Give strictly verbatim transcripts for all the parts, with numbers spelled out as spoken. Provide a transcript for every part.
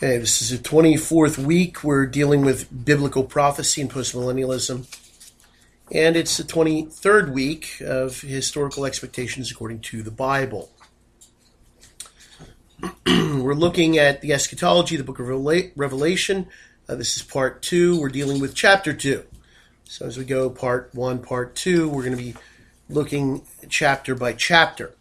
Okay, this is the twenty-fourth week. We're dealing with biblical prophecy and postmillennialism. And it's the twenty-third week of historical expectations according to the Bible. We're looking at the eschatology, the book of Revelation. Uh, this is part two. We're dealing with chapter two. So as we go part one, part two, we're going to be looking chapter by chapter.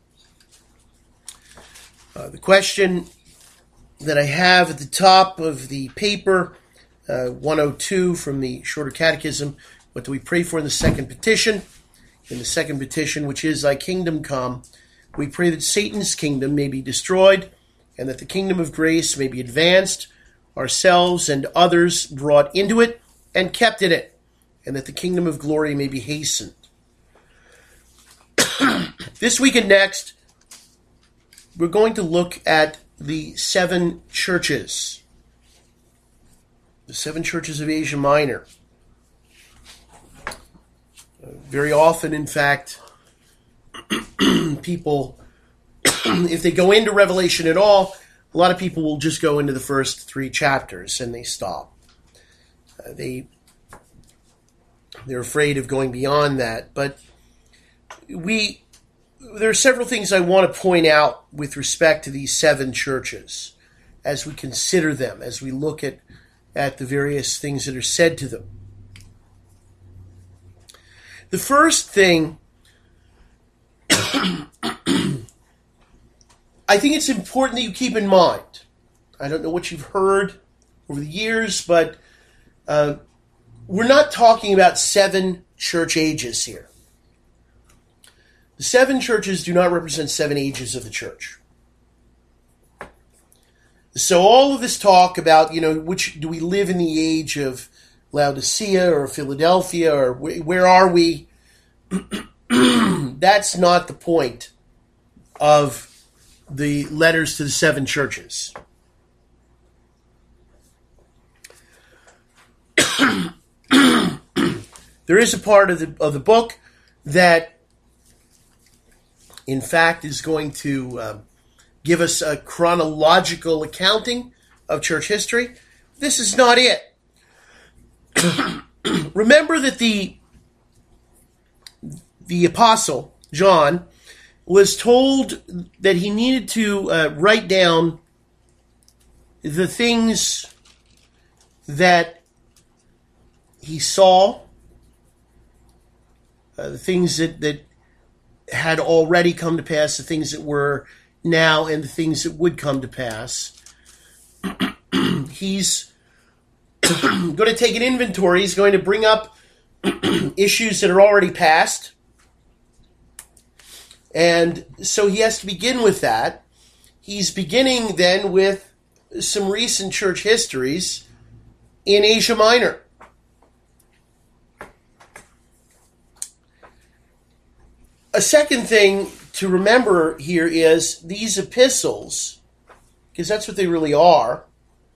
Uh, the question that I have at the top of the paper, uh, one oh two from the Shorter Catechism, what do we pray for in the second petition? In the second petition, which is, Thy kingdom come, we pray that Satan's kingdom may be destroyed and that the kingdom of grace may be advanced, ourselves and others brought into it and kept in it, and that the kingdom of glory may be hastened. This week and next, we're going to look at the seven churches, the seven churches of Asia Minor. Uh, very often, in fact, people, if they go into Revelation at all, a lot of people will just go into the first three chapters and they stop. Uh, they, they're afraid of going beyond that. But we... There are several things I want to point out with respect to these seven churches as we consider them, as we look at, at the various things that are said to them. The first thing, I think it's important that you keep in mind. I don't know what you've heard over the years, but uh, we're not talking about seven church ages here. The seven churches do not represent seven ages of the church. So all of this talk about, you know, which do we live in the age of Laodicea or Philadelphia or where are we? That's not the point of the letters to the seven churches. There is a part of the of the book that in fact, is going to uh, give us a chronological accounting of church history. This is not it. Remember that the, the apostle, John, was told that he needed to uh, write down the things that he saw, uh, the things that, that had already come to pass, the things that were now, and the things that would come to pass. He's going to take an inventory. He's going to bring up issues that are already past. And so he has to begin with that. He's beginning then with some recent church histories in Asia Minor. A second thing to remember here is these epistles, because that's what they really are,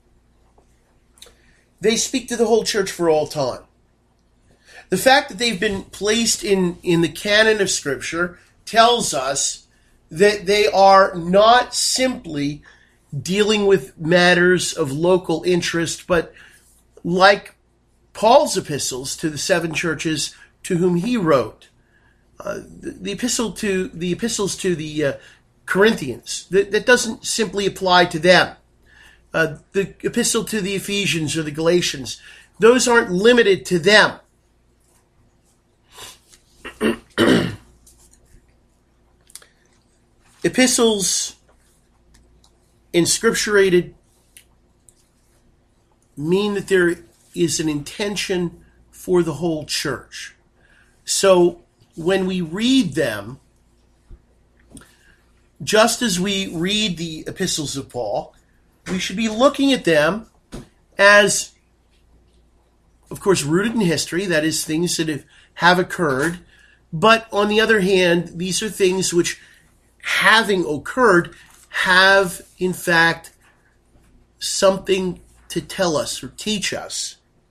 they speak to the whole church for all time. The fact that they've been placed in, in the canon of Scripture tells us that they are not simply dealing with matters of local interest, but like Paul's epistles to the seven churches to whom he wrote. Uh, the, the epistle to the epistles to the uh, Corinthians, that, that doesn't simply apply to them. Uh, the epistle to the Ephesians or the Galatians, those aren't limited to them. Epistles inscripturated mean that there is an intention for the whole church. So when we read them, just as we read the epistles of Paul, we should be looking at them as, of course, rooted in history, that is, things that have, have occurred. But on the other hand, these are things which, having occurred, have, in fact, something to tell us or teach us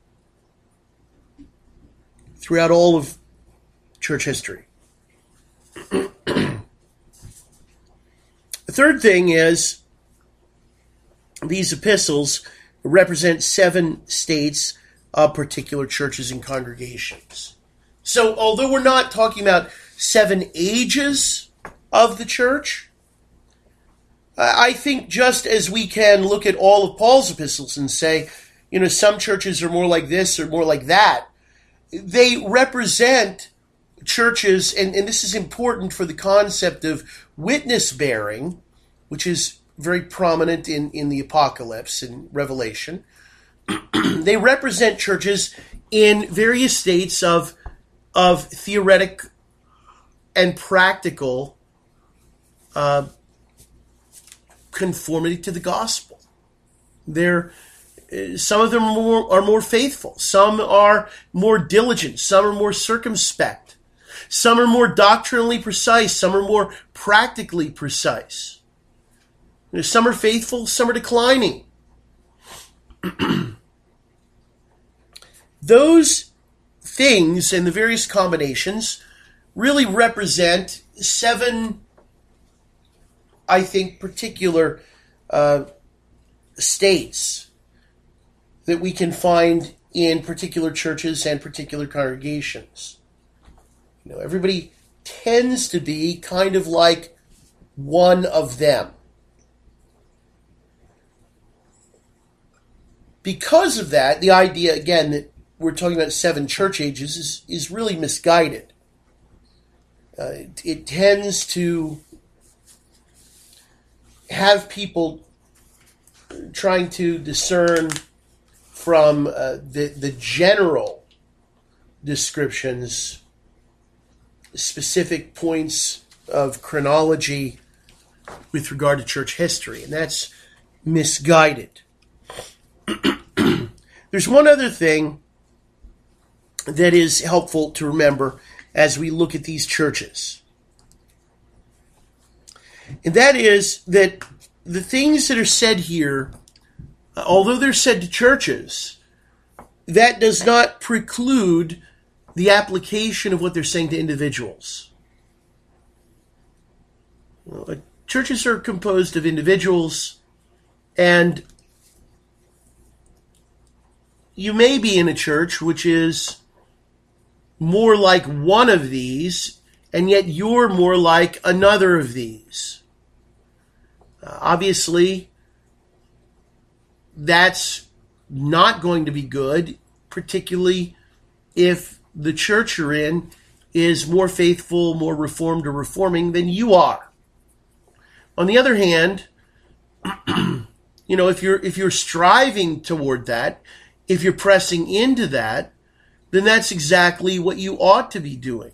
throughout all of church history. The third thing is these epistles represent seven states of particular churches and congregations. So although we're not talking about seven ages of the church, I think just as we can look at all of Paul's epistles and say, you know, some churches are more like this or more like that, they represent churches, and, and this is important for the concept of witness bearing, which is very prominent in, in the Apocalypse and Revelation. They represent churches in various states of, of theoretic and practical uh, conformity to the gospel. They're, some of them are more, are more faithful. Some are more diligent. Some are more circumspect. Some are more doctrinally precise. Some are more practically precise. Some are faithful. Some are declining. Those things and the various combinations really represent seven, I think, particular uh, states that we can find in particular churches and particular congregations. You know, everybody tends to be kind of like one of them. Because of that, the idea, again, that we're talking about seven church ages is, is really misguided. Uh, it, it tends to have people trying to discern from uh, the, the general descriptions specific points of chronology with regard to church history, and that's misguided. There's one other thing that is helpful to remember as we look at these churches. And that is that the things that are said here, although they're said to churches, that does not preclude the application of what they're saying to individuals. Well, churches are composed of individuals, and you may be in a church which is more like one of these, and yet you're more like another of these. Uh, obviously, that's not going to be good, particularly if the church you're in is more faithful, more reformed or reforming than you are. On the other hand, you know, if you're if you're striving toward that, if you're pressing into that, then that's exactly what you ought to be doing.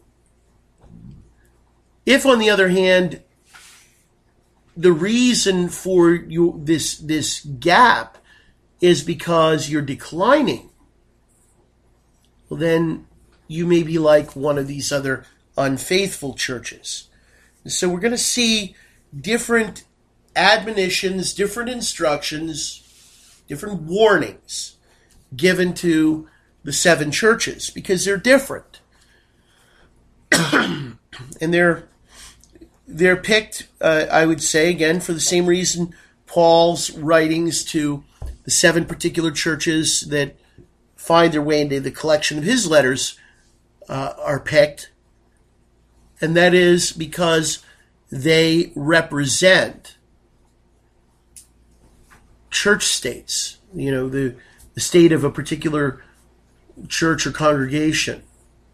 If, on the other hand, the reason for you this this gap is because you're declining, well, then you may be like one of these other unfaithful churches. And so we're going to see different admonitions, different instructions, different warnings given to the seven churches because they're different. And they're they're picked, uh, I would say, again, for the same reason Paul's writings to the seven particular churches that find their way into the collection of his letters uh, are picked. And that is because they represent church states, you know, the, the state of a particular church or congregation.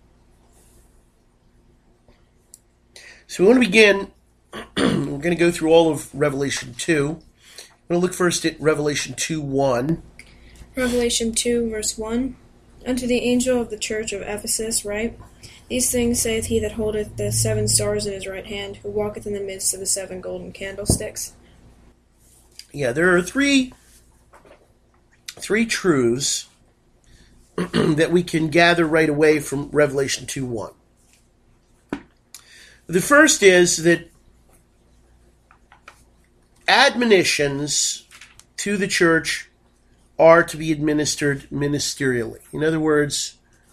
So we want to begin, we're going to go through all of Revelation two. I'm going to look first at Revelation two one. Revelation two, verse one. Unto the angel of the church of Ephesus write, These things saith he that holdeth the seven stars in his right hand, who walketh in the midst of the seven golden candlesticks. Yeah, there are three, three truths that we can gather right away from Revelation two one. The first is that admonitions to the church are to be administered ministerially. In other words,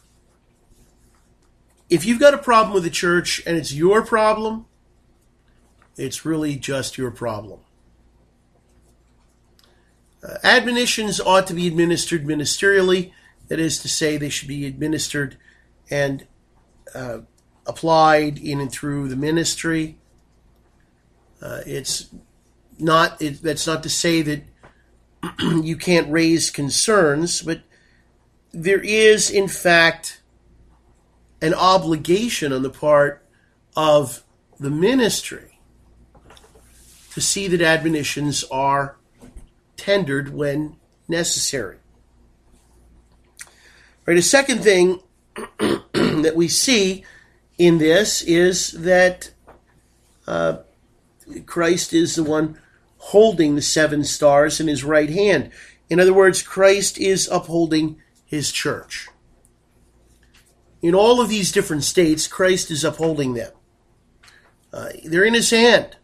if you've got a problem with the church and it's your problem, it's really just your problem. Uh, admonitions ought to be administered ministerially. That is to say, they should be administered and uh, applied in and through the ministry. Uh, it's not. It, that's not to say that you can't raise concerns, but there is, in fact, an obligation on the part of the ministry to see that admonitions are tendered when necessary. Right. A second thing that we see in this is that uh, Christ is the one holding the seven stars in his right hand. In other words, Christ is upholding his church. In all of these different states, Christ is upholding them. Uh, they're in his hand.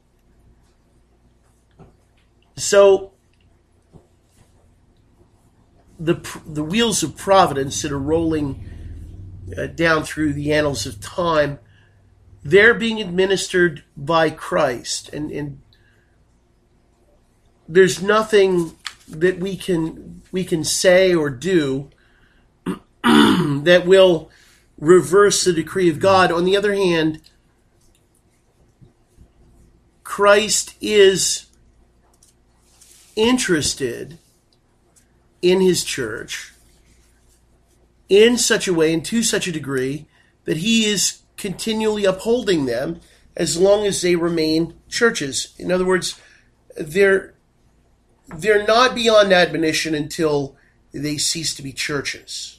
So, the the wheels of providence that are rolling uh, down through the annals of time, they're being administered by Christ. And, and there's nothing that we can we can say or do that will reverse the decree of God. On the other hand, Christ is interested in his church in such a way and to such a degree that he is continually upholding them as long as they remain churches. In other words, they're they're not beyond admonition until they cease to be churches.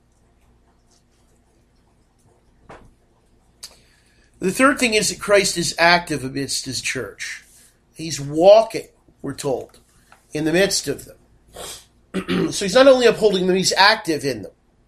The third thing is that Christ is active amidst his church. He's walking, we're told, in the midst of them. So he's not only upholding them, he's active in them.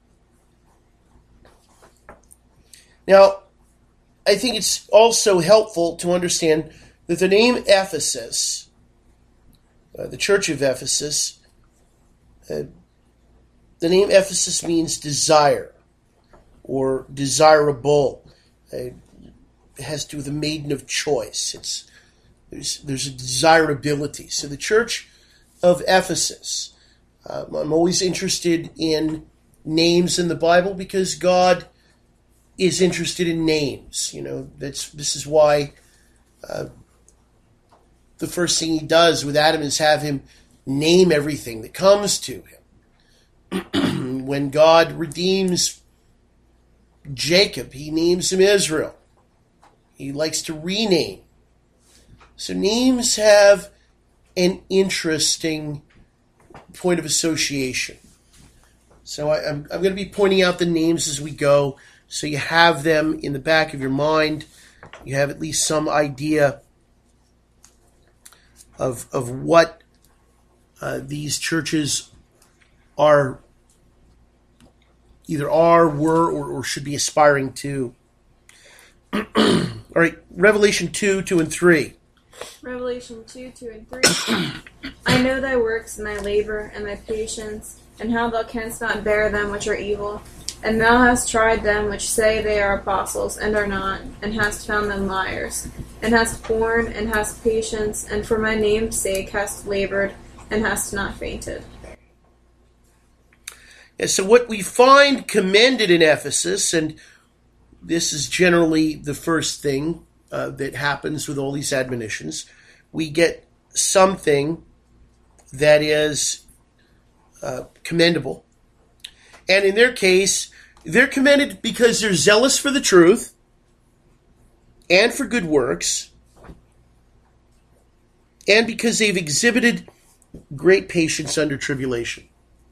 Now, I think it's also helpful to understand that the name Ephesus, uh, the church of Ephesus, uh, the name Ephesus means desire or desirable. Uh, it has to do with a maiden of choice. It's there's there's a desirability. So the church of Ephesus. Uh, I'm always interested in names in the Bible because God is interested in names. You know, that's this is why uh, the first thing he does with Adam is have him name everything that comes to him. When God redeems Jacob, he names him Israel. He likes to rename. So names have an interesting point of association. So I, I'm, I'm going to be pointing out the names as we go, so you have them in the back of your mind. You have at least some idea of of what uh, these churches are, either are, were, or, or should be aspiring to. All right, Revelation two, two, and three. Revelation two, two, and three. I know thy works, and thy labor, and thy patience, and how thou canst not bear them which are evil. And thou hast tried them which say they are apostles, and are not, and hast found them liars. And hast borne, and hast patience, and for my name's sake hast labored, and hast not fainted. Yeah, so what we find commended in Ephesus, and this is generally the first thing uh, that happens with all these admonitions, we get something that is uh, commendable. And in their case, they're commended because they're zealous for the truth and for good works, and because they've exhibited great patience under tribulation.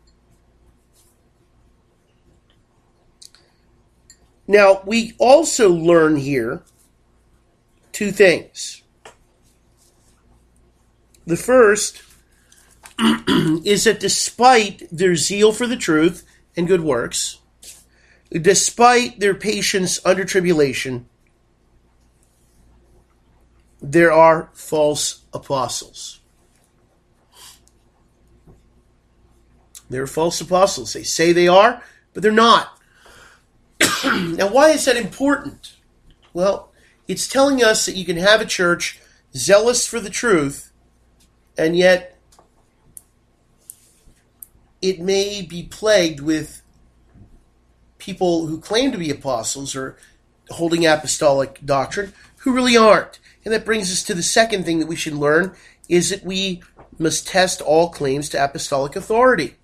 Now, we also learn here two things. The first is that despite their zeal for the truth and good works, despite their patience under tribulation, there are false apostles. There are false apostles. They say they are, but they're not. Now, why is that important? Well, it's telling us that you can have a church zealous for the truth and yet it may be plagued with people who claim to be apostles or holding apostolic doctrine who really aren't. And that brings us to the second thing that we should learn, is that we must test all claims to apostolic authority.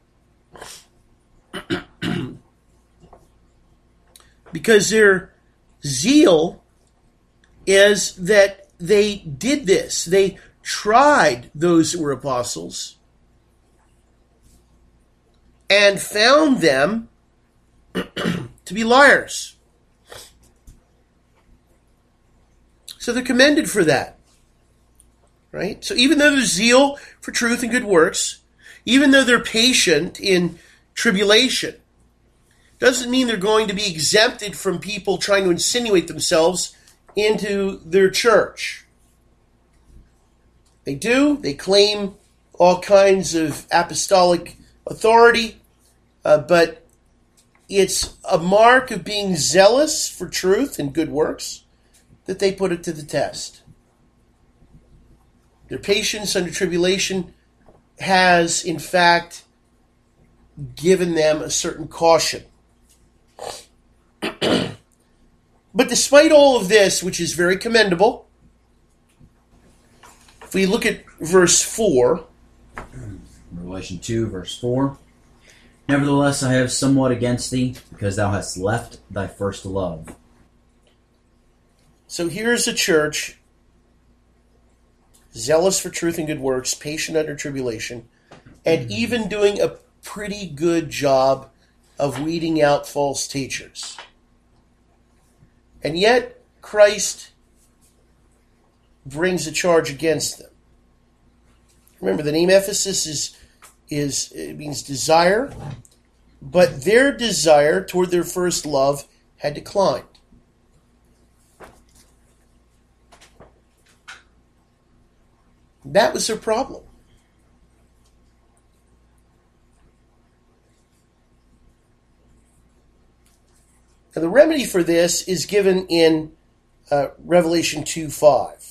Because their zeal is that they did this. They tried those that were apostles and found them to be liars. So they're commended for that. Right? So even though there's zeal for truth and good works, even though they're patient in tribulation, doesn't mean they're going to be exempted from people trying to insinuate themselves into their church. They do. They claim all kinds of apostolic authority, uh, but it's a mark of being zealous for truth and good works that they put it to the test. Their patience under tribulation has, in fact, given them a certain caution. But despite all of this, which is very commendable, if we look at verse four, Revelation two, verse four, nevertheless I have somewhat against thee, because thou hast left thy first love. So here's a church, zealous for truth and good works, patient under tribulation, and even doing a pretty good job of weeding out false teachers. And yet, Christ brings a charge against them. Remember, the name Ephesus is, is it means desire, but their desire toward their first love had declined. That was their problem. Now, the remedy for this is given in uh, Revelation two five.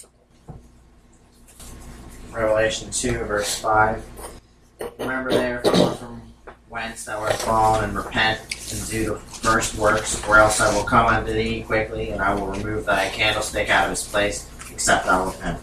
Revelation two, verse five. Remember therefore from whence thou art fallen, and repent, and do the first works, or else I will come unto thee quickly, and I will remove thy candlestick out of his place, except thou repent.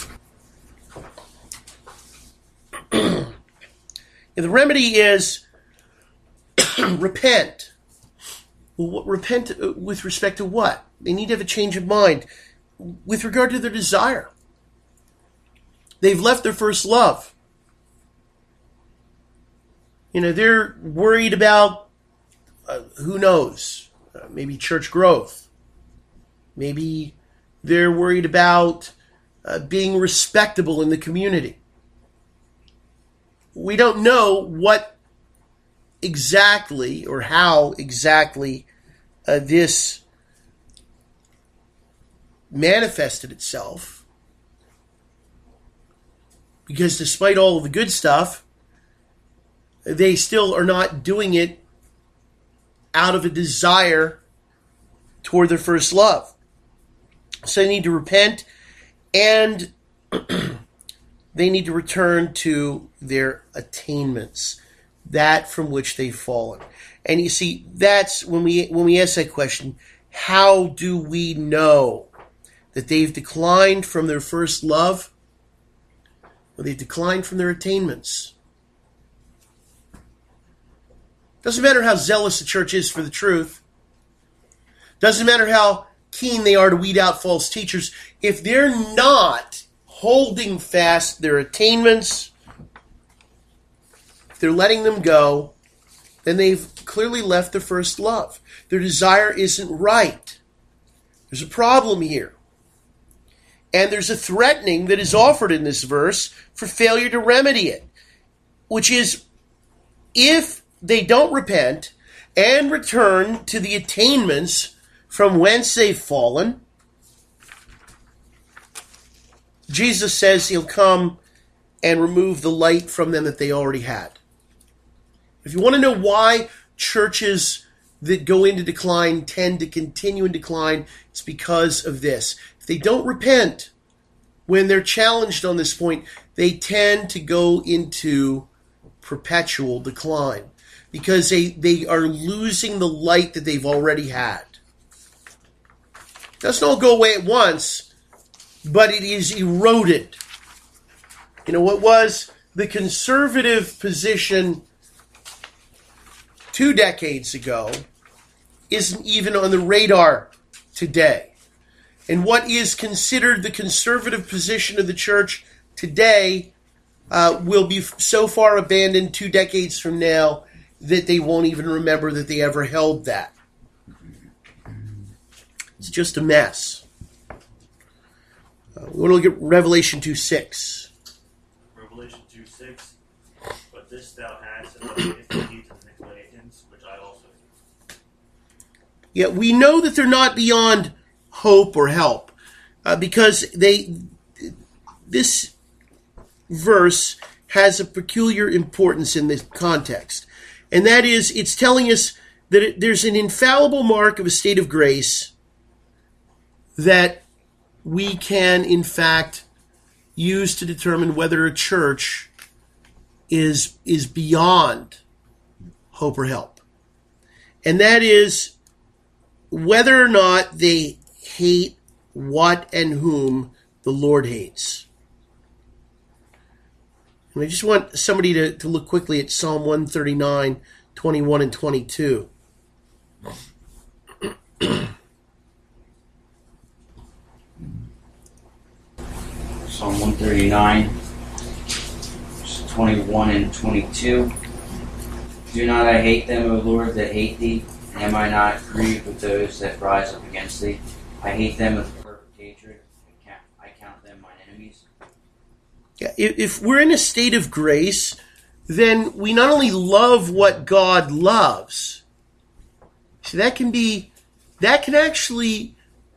Yeah, the remedy is repent. Well, what, repent with respect to what? They need to have a change of mind with regard to their desire. They've left their first love. You know, they're worried about, uh, who knows, uh, maybe church growth. Maybe they're worried about uh, being respectable in the community. We don't know what exactly or how exactly uh, this manifested itself, because despite all of the good stuff, they still are not doing it out of a desire toward their first love. So they need to repent, and they need to return to their attainments, that from which they've fallen. And you see, that's when we when we ask that question, how do we know that they've declined from their first love? Well, they've declined from their attainments. Doesn't matter how zealous the church is for the truth. Doesn't matter how keen they are to weed out false teachers. If they're not holding fast their attainments, if they're letting them go, then they've clearly left their first love. Their desire isn't right. There's a problem here. And there's a threatening that is offered in this verse for failure to remedy it, which is, if they don't repent and return to the attainments from whence they've fallen, Jesus says he'll come and remove the light from them that they already had. If you want to know why churches that go into decline tend to continue in decline, it's because of this. If they don't repent when they're challenged on this point, they tend to go into perpetual decline because they, they are losing the light that they've already had. It doesn't all go away at once, but it is eroded. You know, what was the conservative position two decades ago isn't even on the radar today. And what is considered the conservative position of the church today uh, will be so far abandoned two decades from now that they won't even remember that they ever held that. It's just a mess. Uh, we want to look at Revelation two six. Revelation two six. But this thou hast, and thou hatest the deeds of the Nicolaitans, which I also hate. Yet we know that they're not beyond hope or help, uh, because they. This verse has a peculiar importance in this context, and that is, it's telling us that it, there's an infallible mark of a state of grace that we can, in fact, use to determine whether a church is is beyond hope or help, and that is whether or not they hate what and whom the Lord hates. And I just want somebody to, to look quickly at Psalm one thirty-nine, twenty-one and twenty-two. Psalm one thirty-nine, twenty-one and twenty-two. Do not I hate them, O Lord, that hate thee? And am I not grieved with those that rise up against thee? I hate them with perfect hatred. I count, I count them mine enemies. Yeah, if, if we're in a state of grace, then we not only love what God loves. See, that can be, that can actually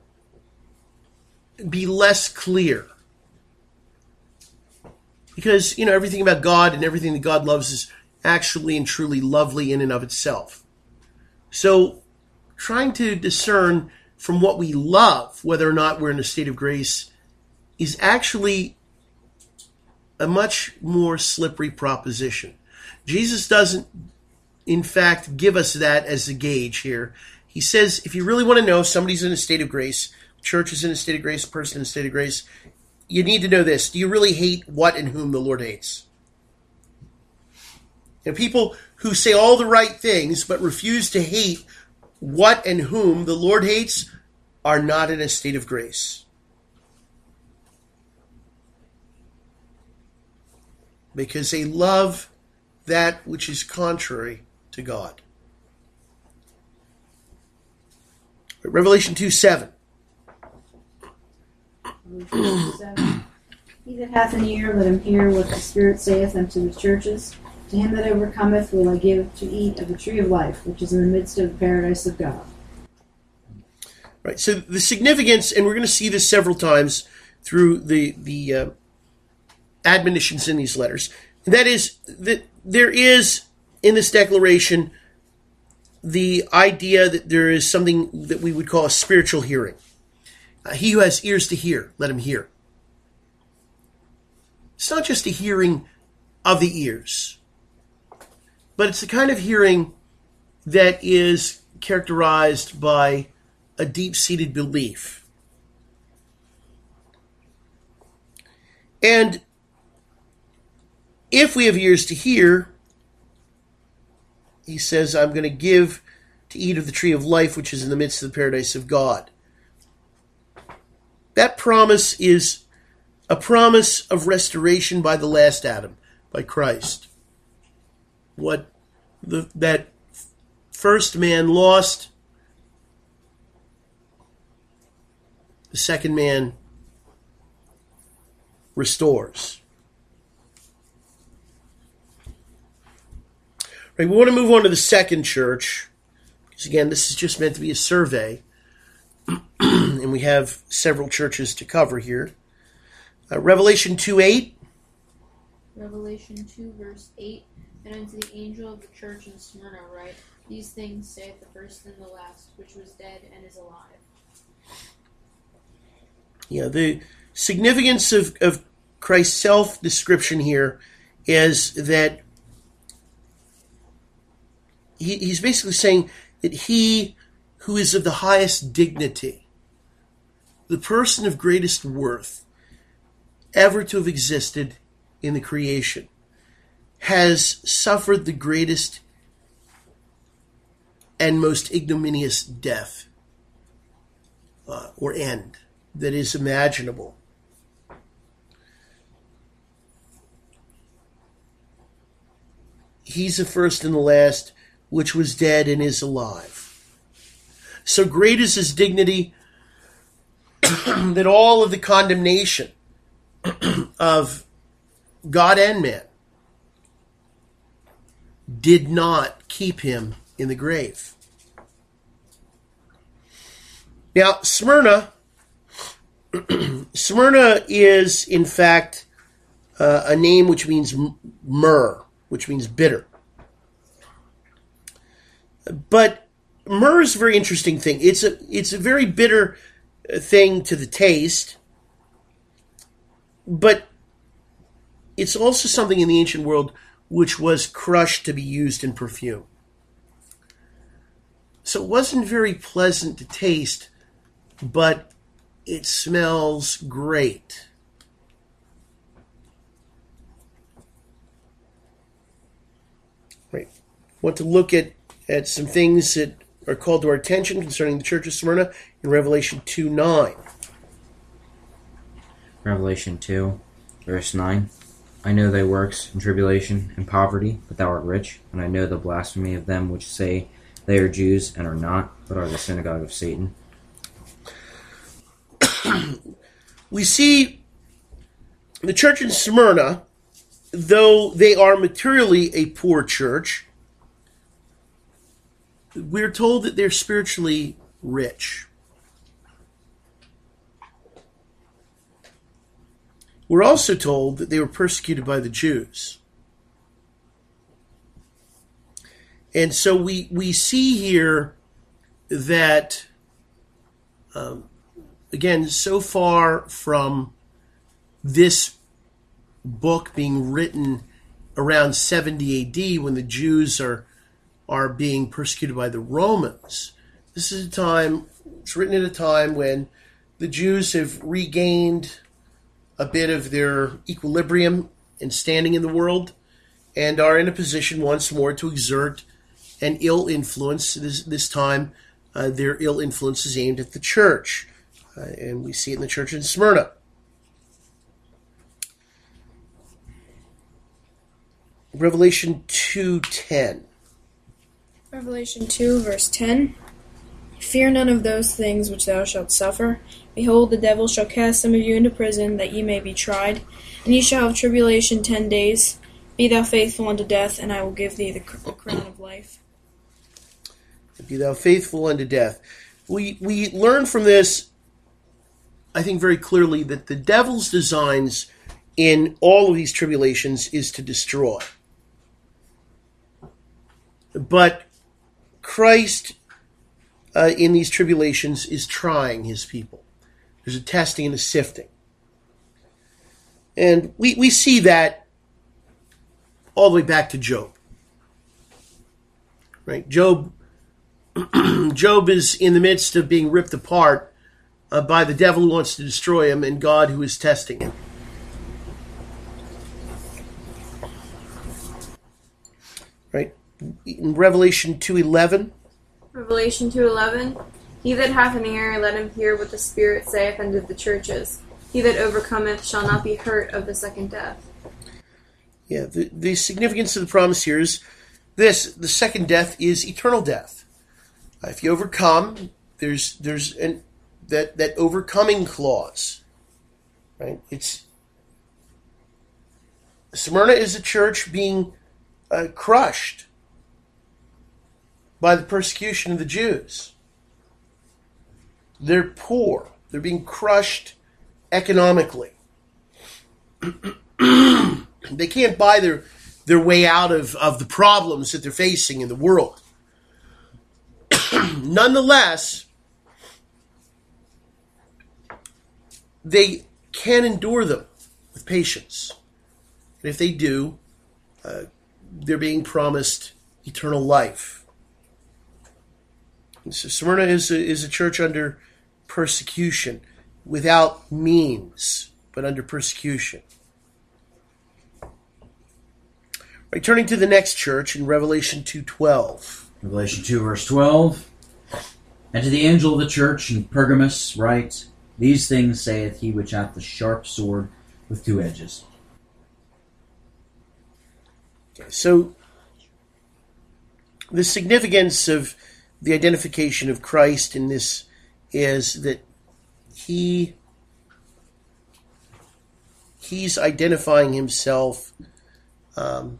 be less clear. Because, you know, everything about God and everything that God loves is actually and truly lovely in and of itself. So, trying to discern from what we love whether or not we're in a state of grace is actually a much more slippery proposition. Jesus doesn't, in fact, give us that as a gauge here. He says, if you really want to know if somebody's in a state of grace, church is in a state of grace, a person in a state of grace, you need to know this. Do you really hate what and whom the Lord hates? And people who say all the right things but refuse to hate what and whom the Lord hates are not in a state of grace. Because they love that which is contrary to God. Revelation two seven. seven. He that hath an ear, let him hear what the Spirit saith unto the churches. To him that overcometh will I give to eat of the tree of life, which is in the midst of the paradise of God. Right. So the significance, and we're going to see this several times through the the uh, admonitions in these letters, and that is that there is in this declaration the idea that there is something that we would call a spiritual hearing. Uh, he who has ears to hear, let him hear. It's not just a hearing of the ears, but it's the kind of hearing that is characterized by a deep-seated belief. And if we have ears to hear, he says, I'm going to give to eat of the tree of life, which is in the midst of the paradise of God. That promise is a promise of restoration by the last Adam, by Christ. What the, that first man lost, the second man restores. Right, we want to move on to the second church, because again, this is just meant to be a survey, and we have several churches to cover here. Uh, Revelation two eight. Revelation two, verse eight. And unto the angel of the church in Smyrna write, These things saith the first and the last, which was dead and is alive. Yeah, the significance of, of Christ's self-description here is that he, he's basically saying that he who is of the highest dignity, the person of greatest worth ever to have existed in the creation, has suffered the greatest and most ignominious death uh, or end that is imaginable. He's the first and the last, which was dead and is alive. So great is his dignity that all of the condemnation of God and man did not keep him in the grave. Now, Smyrna, Smyrna is, in fact, uh, a name which means myrrh, which means bitter. But myrrh is a very interesting thing. It's a it's a very bitter thing to the taste, but it's also something in the ancient world which was crushed to be used in perfume. So it wasn't very pleasant to taste, but it smells great. Right. Want to look at, at some things that are called to our attention concerning the church of Smyrna in Revelation two nine. Revelation two, verse nine. I know thy works in tribulation and poverty, but thou art rich, and I know the blasphemy of them which say they are Jews and are not, but are the synagogue of Satan. We see the church in Smyrna, though they are materially a poor church, we're told that they're spiritually rich. We're also told that they were persecuted by the Jews. And so we, we see here that, um, again, so far from this book being written around seventy A D when the Jews are are being persecuted by the Romans, this is a time, it's written at a time when the Jews have regained a bit of their equilibrium and standing in the world and are in a position once more to exert an ill influence. This, this time, uh, their ill influence is aimed at the church. Uh, and we see it in the church in Smyrna. Revelation two ten. Revelation two, verse ten. Fear none of those things which thou shalt suffer. Behold, the devil shall cast some of you into prison, that ye may be tried. And ye shall have tribulation ten days. Be thou faithful unto death, and I will give thee the, the crown of life. Be thou faithful unto death. We, we learn from this, I think very clearly, that the devil's designs in all of these tribulations is to destroy. But Christ, uh, in these tribulations, is trying his people. There's a testing and a sifting. And we, we see that all the way back to Job. Right? Job, Job is in the midst of being ripped apart uh, by the devil who wants to destroy him and God who is testing him. Right? In Revelation two eleven. Revelation two eleven. He that hath an ear, let him hear what the Spirit saith unto the churches. He that overcometh shall not be hurt of the second death. Yeah, the, the significance of the promise here is this: the second death is eternal death. Uh, if you overcome, there's there's an that that overcoming clause, right? It's Smyrna is a church being uh, crushed by the persecution of the Jews. They're poor. They're being crushed economically. They can't buy their, their way out of, of the problems that they're facing in the world. Nonetheless, they can endure them with patience. And if they do, uh, they're being promised eternal life. So Smyrna is a, is a church under persecution, without means, but under persecution. Right, turning to the next church in Revelation two twelve. Revelation two, verse twelve. And to the angel of the church in Pergamos write, These things saith he which hath the sharp sword with two edges. Okay, so the significance of the identification of Christ in this is that he he's identifying himself um,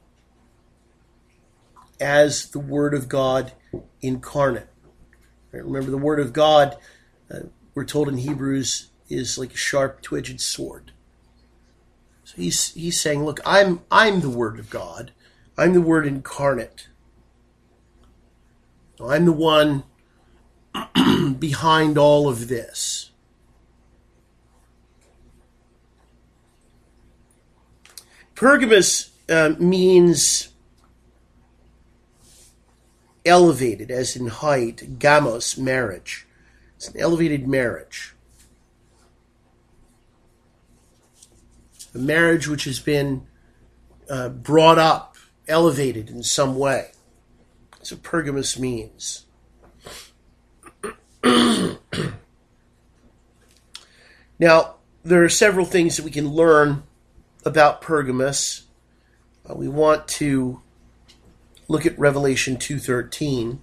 as the Word of God incarnate. Right? Remember, the Word of God, uh, we're told in Hebrews, is like a sharp two-edged sword. So he's he's saying, look, I'm I'm the Word of God. I'm the Word incarnate. I'm the one behind all of this. Pergamos uh, means elevated, as in height. Gamos, marriage. It's an elevated marriage. A marriage which has been uh, brought up, elevated in some way. That's what Pergamos means. Now, there are several things that we can learn about Pergamos. Uh, we want to look at Revelation two thirteen.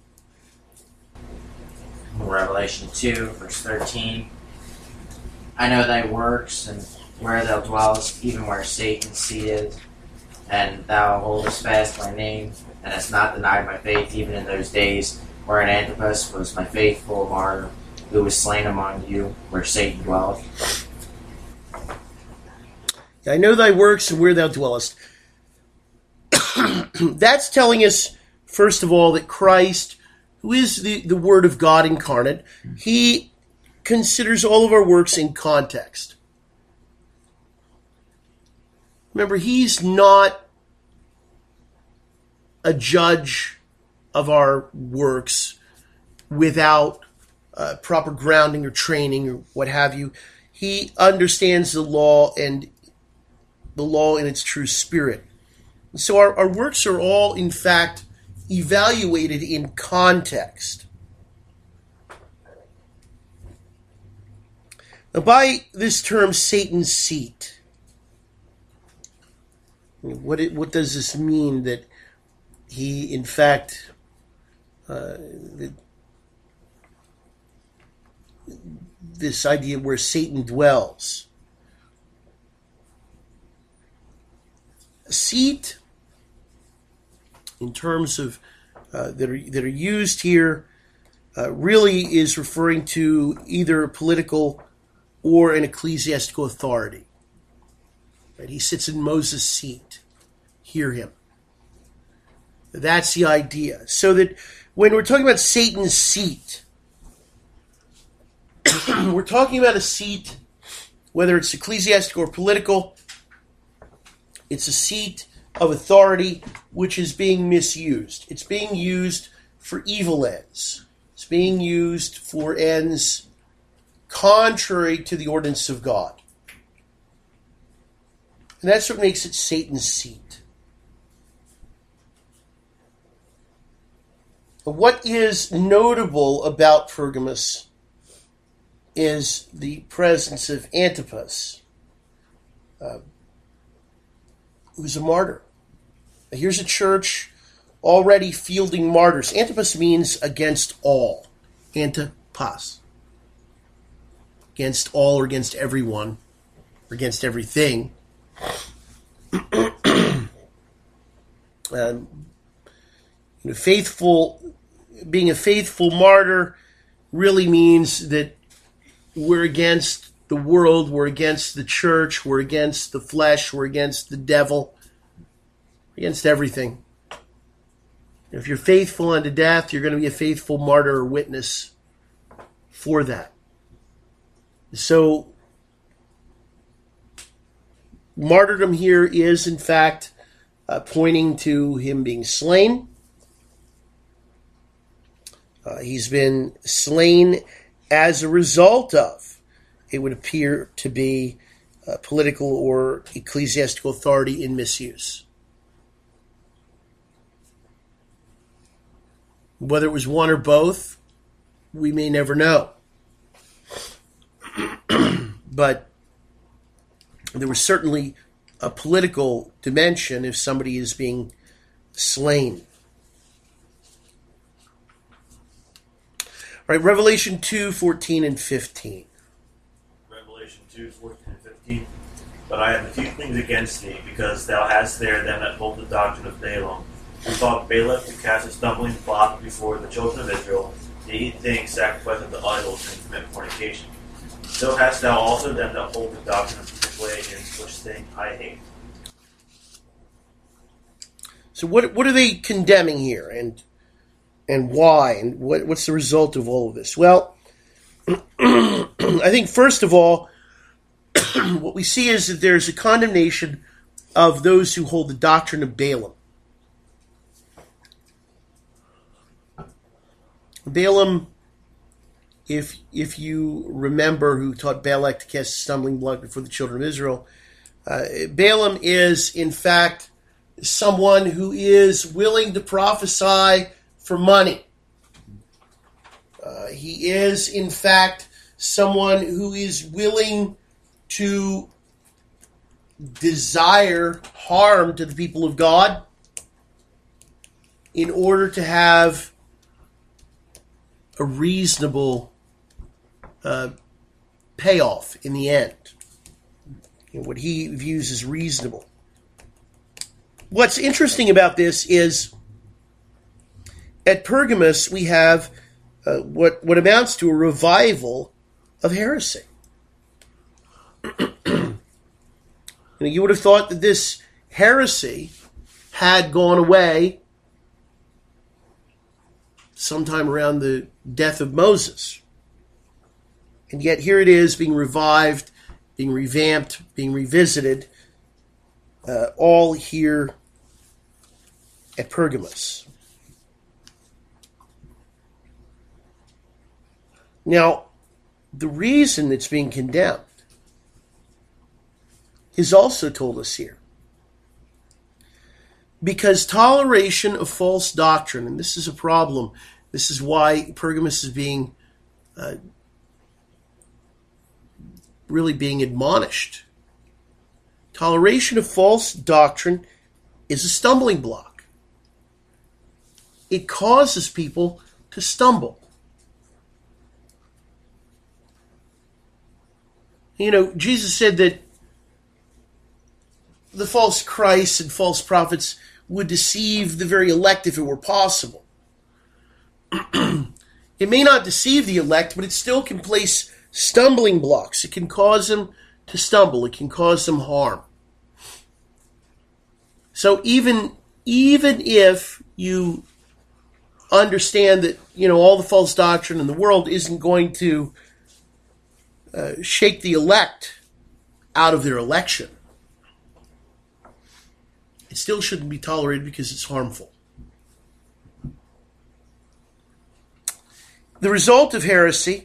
Revelation two, verse thirteen. I know thy works, and where thou dwellest, even where Satan seated, and thou holdest fast my name, and hast not denied my faith, even in those days wherein Antipas was my faithful martyr, who was slain among you, where Satan dwelleth. I know thy works and where thou dwellest. That's telling us, first of all, that Christ, who is the, the Word of God incarnate, he considers all of our works in context. Remember, he's not a judge of our works without uh, proper grounding or training or what have you. He understands the law and the law in its true spirit. So our, our works are all, in fact, evaluated in context. Now, by this term, Satan's seat, what it, what does this mean that he, in fact, uh, the, this idea where Satan dwells? A seat, in terms of uh, that are that are used here, uh, really is referring to either a political or an ecclesiastical authority. Right? He sits in Moses' seat. Hear him. That's the idea. So that when we're talking about Satan's seat, we're talking about a seat, whether it's ecclesiastical or political. It's a seat of authority which is being misused. It's being used for evil ends. It's being used for ends contrary to the ordinance of God. And that's what makes it Satan's seat. But what is notable about Pergamos is the presence of Antipas, uh, who's a martyr. Here's a church already fielding martyrs. Antipas means against all. Antipas. Against all or against everyone. Or against everything. um, you know, faithful, being a faithful martyr really means that we're against the world, we're against the church, we're against the flesh, we're against the devil, against everything. If you're faithful unto death, you're going to be a faithful martyr or witness for that. So, martyrdom here is, in fact, uh, pointing to him being slain. Uh, he's been slain as a result of, it would appear to be, uh, political or ecclesiastical authority in misuse. Whether it was one or both, we may never know. But there was certainly a political dimension if somebody is being slain. All right, Revelation two, fourteen and fifteen. Revelation two, fourteen and fifteen. But I have a few things against thee, because thou hast there them that hold the doctrine of Balaam, who thought Balak to cast a stumbling block before the children of Israel, to eat things sacrificed unto idols and commit fornication. So hast thou also them that hold the doctrine of Pelagians, which thing I hate. So what what are they condemning here, and and why, and what what's the result of all of this? Well, I think first of all, what we see is that there's a condemnation of those who hold the doctrine of Balaam. Balaam, if if you remember, who taught Balak to cast a stumbling block before the children of Israel, uh, Balaam is, in fact, someone who is willing to prophesy for money. Uh, he is, in fact, someone who is willing to desire harm to the people of God in order to have a reasonable uh, payoff in the end. You know, what he views as reasonable. What's interesting about this is at Pergamos we have uh, what, what amounts to a revival of heresy. You know, you would have thought that this heresy had gone away sometime around the death of Moses. And yet here it is being revived, being revamped, being revisited, uh, all here at Pergamos. Now, the reason it's being condemned is also told us here. Because toleration of false doctrine, and this is a problem, this is why Pergamos is being uh, really being admonished. Toleration of false doctrine is a stumbling block. It causes people to stumble. You know, Jesus said that the false Christs and false prophets would deceive the very elect if it were possible. It may not deceive the elect, but it still can place stumbling blocks. It can cause them to stumble. It can cause them harm. So even, even if you understand that, you know, all the false doctrine in the world isn't going to uh, shake the elect out of their election, it still shouldn't be tolerated because it's harmful. The result of heresy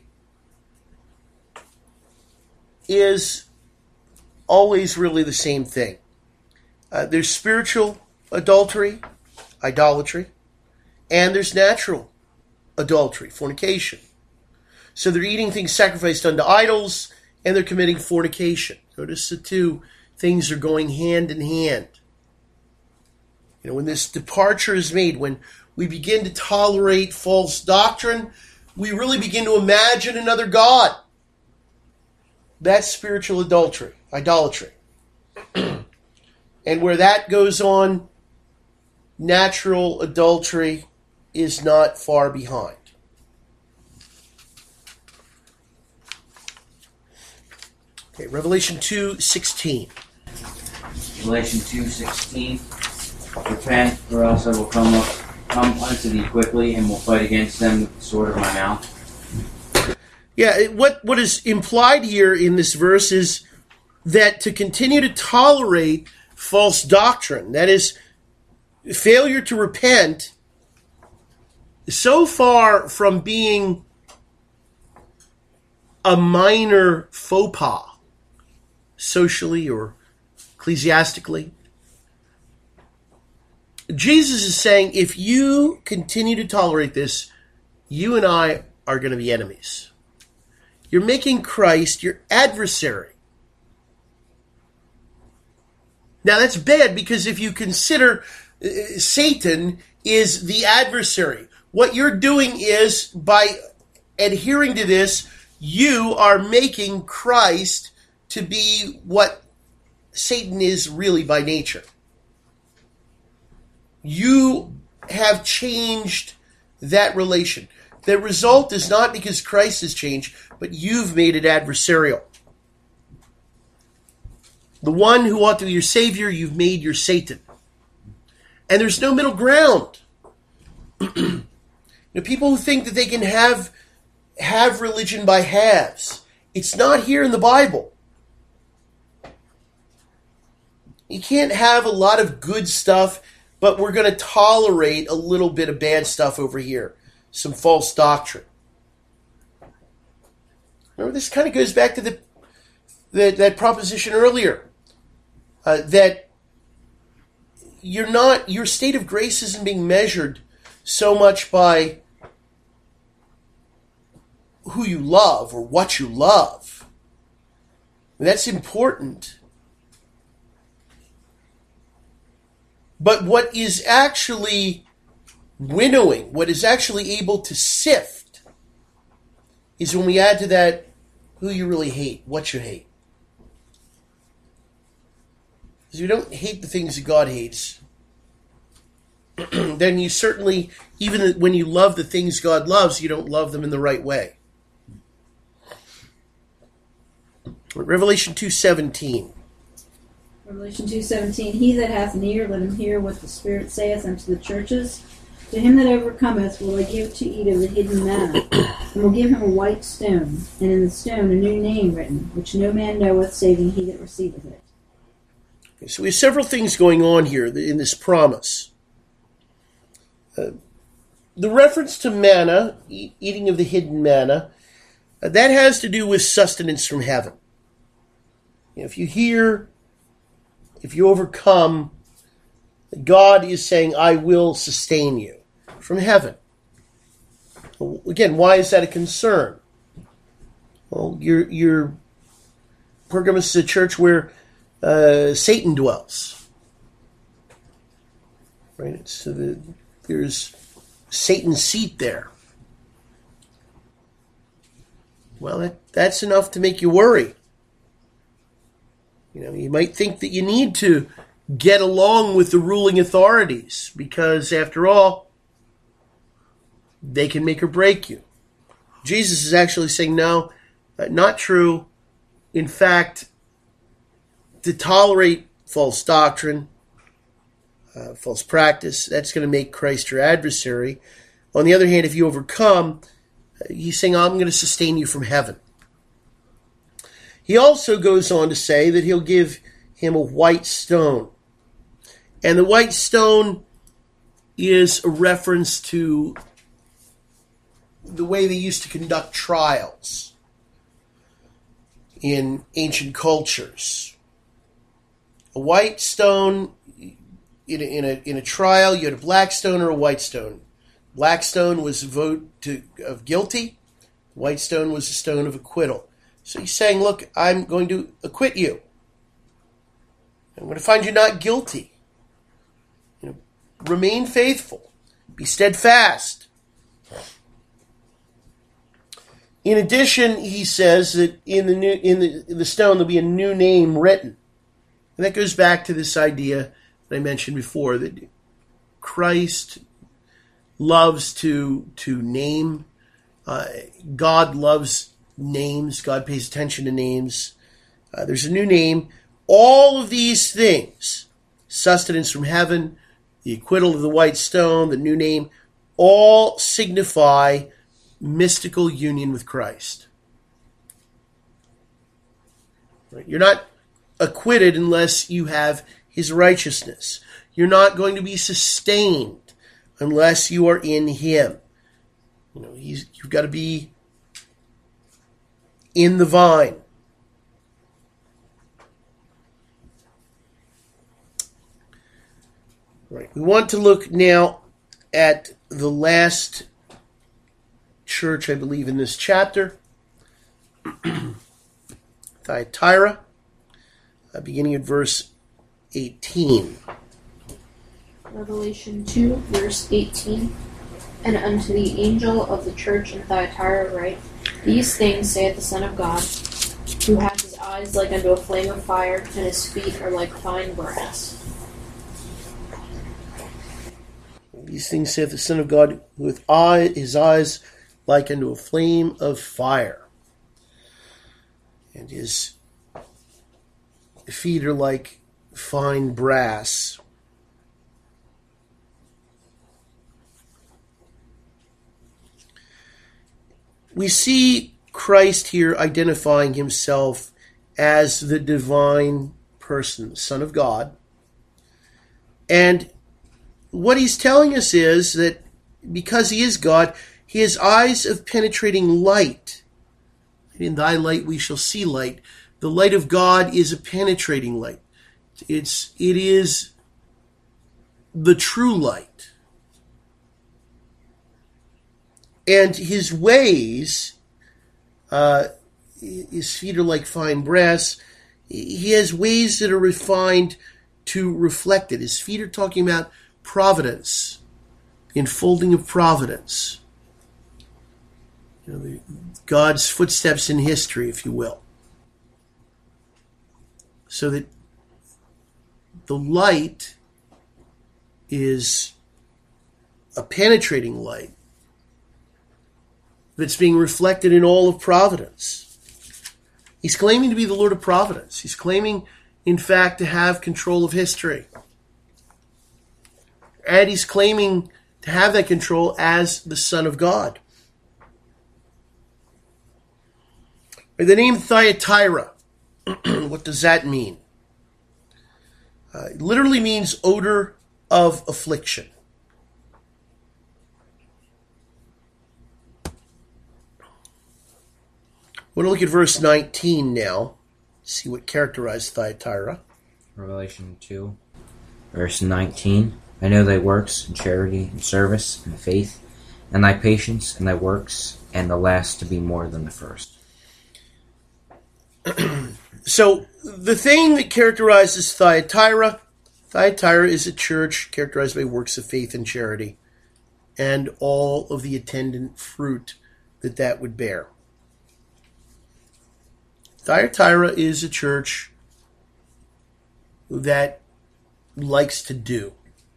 is always really the same thing. Uh, there's spiritual adultery, idolatry, and there's natural adultery, fornication. So they're eating things sacrificed unto idols, and they're committing fornication. Notice the two things are going hand in hand. You know, when this departure is made, when we begin to tolerate false doctrine, we really begin to imagine another God. That's spiritual adultery, idolatry. And where that goes on, natural adultery is not far behind. Okay, Revelation two sixteen. Revelation two sixteen. Repent, or else I will come up, come unto thee quickly, and will fight against them with the sword of my mouth. Yeah, what, what is implied here in this verse is that to continue to tolerate false doctrine, that is, failure to repent, so far from being a minor faux pas, socially or ecclesiastically, Jesus is saying, if you continue to tolerate this, you and I are going to be enemies. You're making Christ your adversary. Now that's bad, because if you consider uh, Satan is the adversary, what you're doing is, by adhering to this, you are making Christ to be what Satan is really by nature. You have changed that relation. The result is not because Christ has changed, but you've made it adversarial. The one who ought to be your Savior, you've made your Satan. And there's no middle ground. You know, people who think that they can have, have religion by halves. It's not here in the Bible. You can't have a lot of good stuff, but we're going to tolerate a little bit of bad stuff over here. Some false doctrine. Remember, this kind of goes back to the, the that proposition earlier. Uh, that you're not, your state of grace isn't being measured so much by who you love or what you love. And that's important. But what is actually winnowing, what is actually able to sift, is when we add to that who you really hate, what you hate. Because if you don't hate the things that God hates, then you certainly, even when you love the things God loves, you don't love them in the right way. Revelation two seventeen. Revelation two seventeen, He that hath an ear, let him hear what the Spirit saith unto the churches. To him that overcometh will I give to eat of the hidden manna, and will give him a white stone, and in the stone a new name written, which no man knoweth, saving he that receiveth it. Okay, so we have several things going on here in this promise. Uh, the reference to manna, e- eating of the hidden manna, uh, that has to do with sustenance from heaven. You know, if you hear, if you overcome, God is saying, I will sustain you from heaven. Well, again, why is that a concern? Well, your your Pergamos is a church where uh, Satan dwells. Right? So the, there's Satan's seat there. Well, that, that's enough to make you worry. You know, you might think that you need to get along with the ruling authorities because, after all, they can make or break you. Jesus is actually saying, no, not true. In fact, to tolerate false doctrine, uh, false practice, that's going to make Christ your adversary. On the other hand, if you overcome, he's saying, I'm going to sustain you from heaven. He also goes on to say that he'll give him a white stone. And the white stone is a reference to the way they used to conduct trials in ancient cultures. A white stone, in a, in a, in a trial, you had a black stone or a white stone. Black stone was a vote to, of guilty. White stone was a stone of acquittal. So he's saying, look, I'm going to acquit you. I'm going to find you not guilty. You know, remain faithful. Be steadfast. In addition, he says that in the new in the, in the stone there'll be a new name written. And that goes back to this idea that I mentioned before, that Christ loves to to name. Uh, God loves names. God pays attention to names. Uh, there's a new name. All of these things, sustenance from heaven, the acquittal of the white stone, the new name, all signify mystical union with Christ. Right? You're not acquitted unless you have his righteousness. You're not going to be sustained unless you are in him. You know, he's, you've got to be in the vine. Right. We want to look now at the last church, I believe, in this chapter, Thyatira, uh, beginning at verse eighteen. Revelation two, verse eighteen. And unto the angel of the church in Thyatira write, These things saith the Son of God, who hath his eyes like unto a flame of fire, and his feet are like fine brass. These things saith the Son of God, with eye, his eyes like unto a flame of fire, and his feet are like fine brass. We see Christ here identifying himself as the divine person, the Son of God. And what he's telling us is that because he is God, he has eyes of penetrating light. In thy light we shall see light. The light of God is a penetrating light. It's, it is the true light. And his ways, uh, his feet are like fine brass. He has ways that are refined to reflect it. His feet are talking about providence, enfolding of providence. You know, the, God's footsteps in history, if you will. So that the light is a penetrating light that's being reflected in all of providence. He's claiming to be the Lord of providence. He's claiming, in fact, to have control of history. And he's claiming to have that control as the Son of God. The name Thyatira, what does that mean? Uh, it literally means odor of affliction. I want to look at verse nineteen now, see what characterized Thyatira. Revelation two, verse nineteen. I know thy works, and charity, and service, and faith, and thy patience, and thy works, and the last to be more than the first. So, the thing that characterizes Thyatira, Thyatira is a church characterized by works of faith and charity, and all of the attendant fruit that that would bear. Thyatira is a church that likes to do.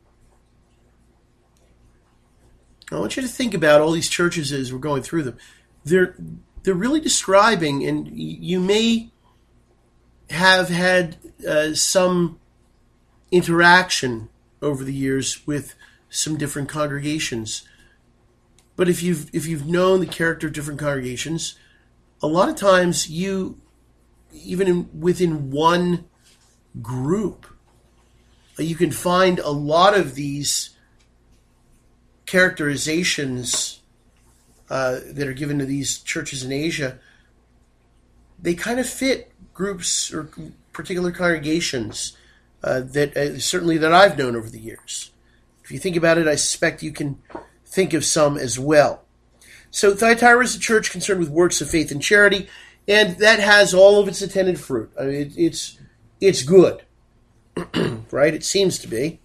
I want you to think about all these churches as we're going through them. They're they're really describing, and you may have had uh, some interaction over the years with some different congregations. But if you've if you've known the character of different congregations, a lot of times you, even in, within one group, you can find a lot of these characterizations uh, that are given to these churches in Asia. They kind of fit groups or particular congregations uh, that uh, certainly that I've known over the years. If you think about it, I suspect you can think of some as well. So Thyatira is a church concerned with works of faith and charity, and that has all of its attendant fruit. I mean, it, it's it's good, right? It seems to be.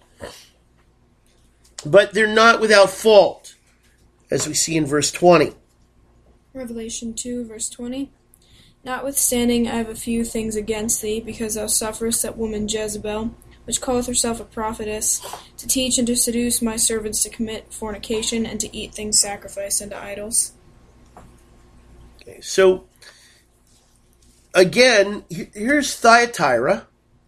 But they're not without fault, as we see in verse twenty. Revelation two, verse twenty. Notwithstanding, I have a few things against thee, because thou sufferest that woman Jezebel, which calleth herself a prophetess, to teach and to seduce my servants to commit fornication and to eat things sacrificed unto idols. Okay, so again, here's Thyatira.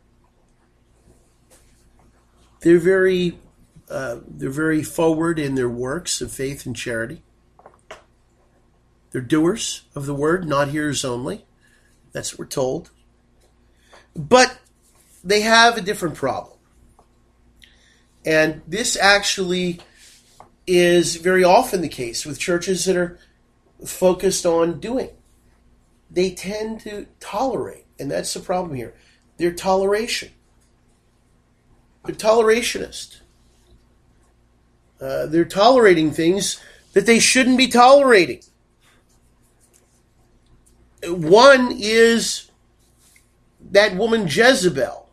They're very, uh, they're very forward in their works of faith and charity. They're doers of the word, not hearers only. That's what we're told. But they have a different problem. And this actually is very often the case with churches that are focused on doing. They tend to tolerate, and that's the problem here. They're toleration. They're tolerationist. Uh, they're tolerating things that they shouldn't be tolerating. One is that woman Jezebel,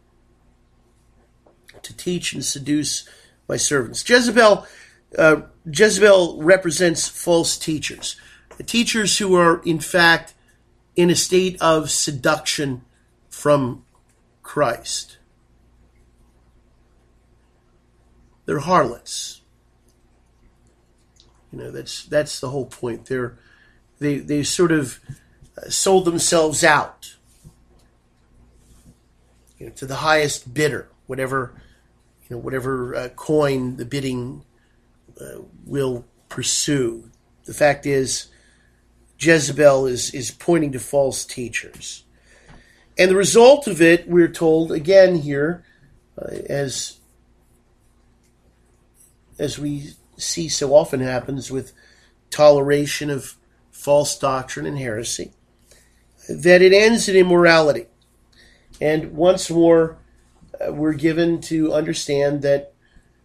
to teach and seduce my servants. Jezebel, uh, Jezebel represents false teachers, teachers who are in fact in a state of seduction from Christ. They're harlots. You know, that's that's the whole point. They're they they sort of sold themselves out, you know, to the highest bidder, whatever you know, whatever uh, coin the bidding uh, will pursue. The fact is, Jezebel is is pointing to false teachers, and the result of it, we're told again here, uh, as as we see so often happens with toleration of false doctrine and heresy, that it ends in immorality. And once more, uh, we're given to understand that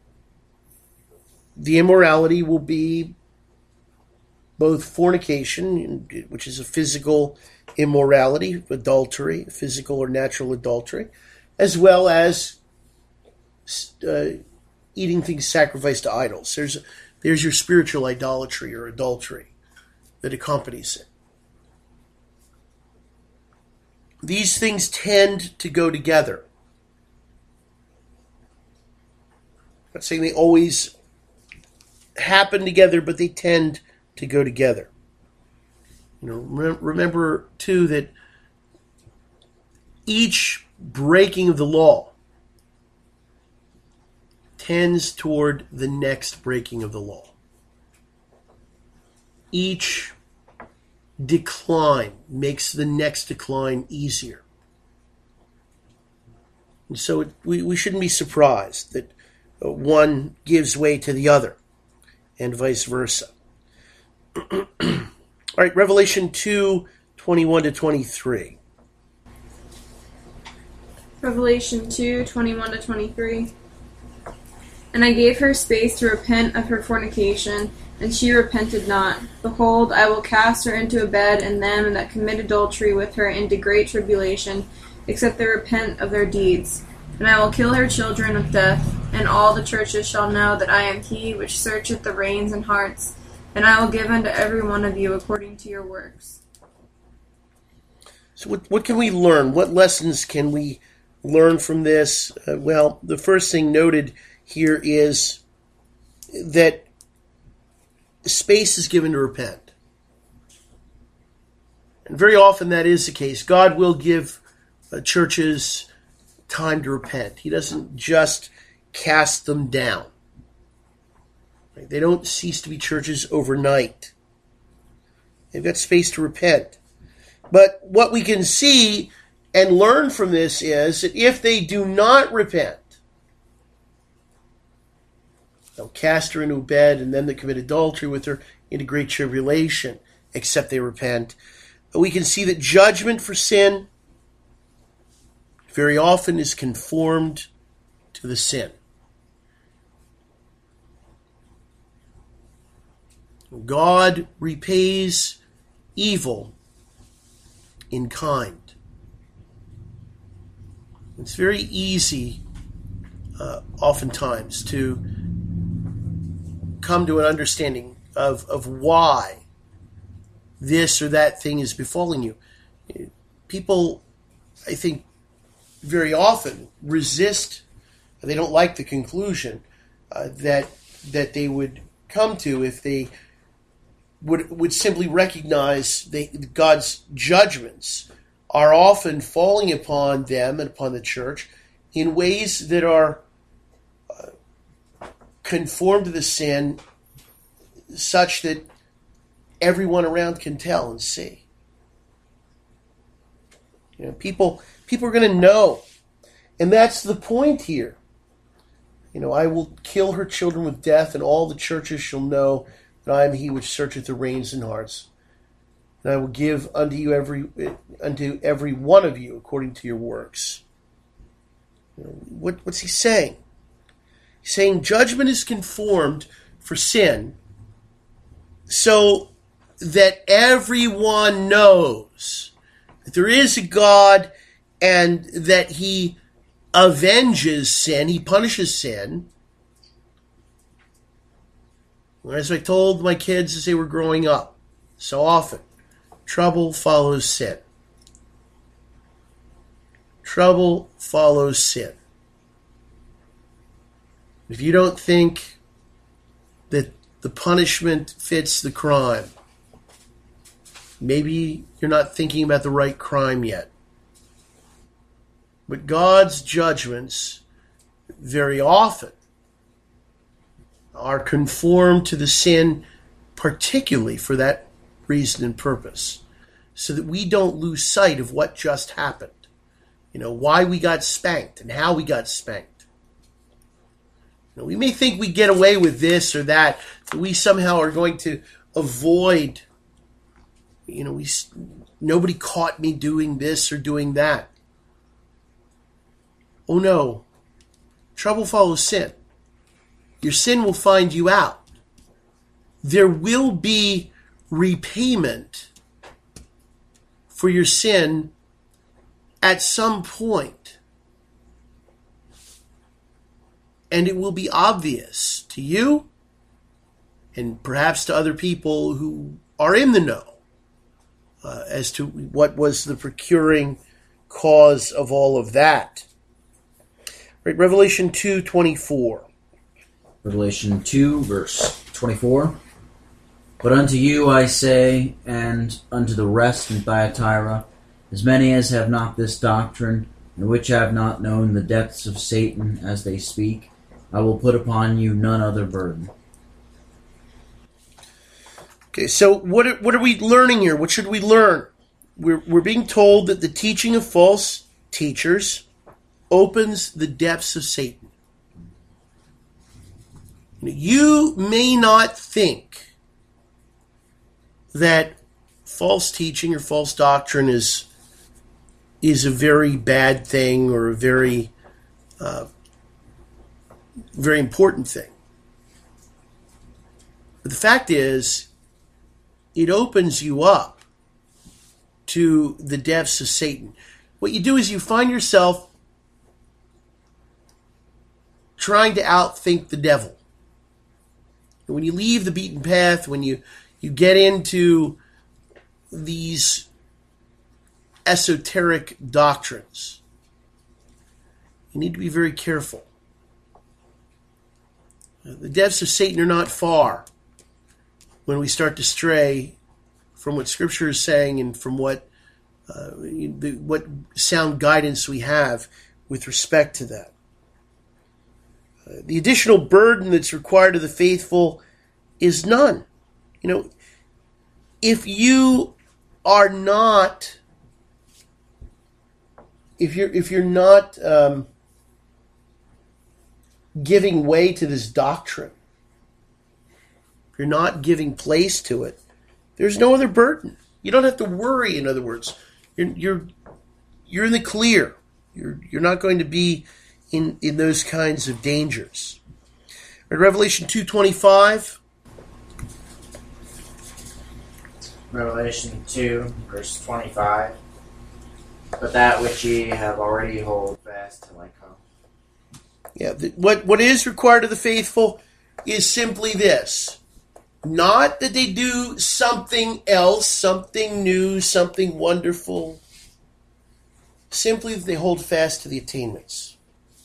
the immorality will be both fornication, which is a physical immorality, adultery, physical or natural adultery, as well as uh, eating things sacrificed to idols. There's there's your spiritual idolatry or adultery that accompanies it. These things tend to go together. I'm not saying they always happen together, but they tend to go together. You know, remember too that each breaking of the law tends toward the next breaking of the law. Each decline makes the next decline easier. And so it, we, we shouldn't be surprised that uh, one gives way to the other, and vice versa. All right, Revelation two, twenty-one to twenty-three. Revelation two, twenty-one to twenty-three. And I gave her space to repent of her fornication, and she repented not. Behold, I will cast her into a bed, and them that commit adultery with her into great tribulation, except they repent of their deeds. And I will kill her children with death, and all the churches shall know that I am he which searcheth the reins and hearts, and I will give unto every one of you according to your works. So what, what can we learn? What lessons can we learn from this? Uh, well, the first thing noted here is that space is given to repent. And very often that is the case. God will give uh, churches time to repent. He doesn't just cast them down. Right? They don't cease to be churches overnight. They've got space to repent. But what we can see and learn from this is that if they do not repent, they'll cast her into a bed, and then they commit adultery with her into great tribulation, except they repent. But we can see that judgment for sin very often is conformed to the sin. God repays evil in kind. It's very easy, uh, oftentimes, to come to an understanding of, of why this or that thing is befalling you. People, I think, very often resist, they don't like the conclusion uh, that that they would come to if they would would simply recognize they, God's judgments are often falling upon them and upon the church in ways that are uh, conformed to the sin such that everyone around can tell and see. You know, people people are going to know, and that's the point here. You know, I will kill her children with death, and all the churches shall know that I am he which searcheth the reins and hearts. And I will give unto you every unto every one of you according to your works. You know, what, what's he saying? He's saying judgment is conformed for sin, so that everyone knows that there is a God and that he avenges sin, he punishes sin. As I told my kids as they were growing up, so often, trouble follows sin. Trouble follows sin. If you don't think that the punishment fits the crime, maybe you're not thinking about the right crime yet. But God's judgments very often are conformed to the sin, particularly for that reason and purpose, so that we don't lose sight of what just happened. You know, why we got spanked and how we got spanked. You know, we may think we get away with this or that, that we somehow are going to avoid, you know, we nobody caught me doing this or doing that. Oh no, trouble follows sin. Your sin will find you out. There will be repayment for your sin at some point. And it will be obvious to you and perhaps to other people who are in the know uh, as to what was the procuring cause of all of that. Right, Revelation two twenty-four. Revelation two, verse twenty-four. But unto you I say, and unto the rest in Thyatira, as many as have not this doctrine, and which have not known the depths of Satan as they speak, I will put upon you none other burden. Okay, so what are, what are we learning here? What should we learn? We're, we're being told that the teaching of false teachers opens the depths of Satan. You may not think that false teaching or false doctrine is is a very bad thing or a very uh, very important thing. But the fact is, it opens you up to the depths of Satan. What you do is you find yourself trying to outthink the devil. And when you leave the beaten path, when you, you get into these esoteric doctrines, you need to be very careful. The depths of Satan are not far when we start to stray from what Scripture is saying and from what uh, the, what sound guidance we have with respect to that. Uh, the additional burden that's required of the faithful is none. You know, if you are not, if you're if you're not um, giving way to this doctrine, if you're not giving place to it, there's no other burden. You don't have to worry. In other words, you're you're you're in the clear. You're you're not going to be in in those kinds of dangers. Right, Revelation two twenty-five. Revelation two, verse twenty-five. But that which ye have already hold fast till I come. Yeah, the, what what is required of the faithful is simply this. Not that they do something else, something new, something wonderful. Simply that they hold fast to the attainments.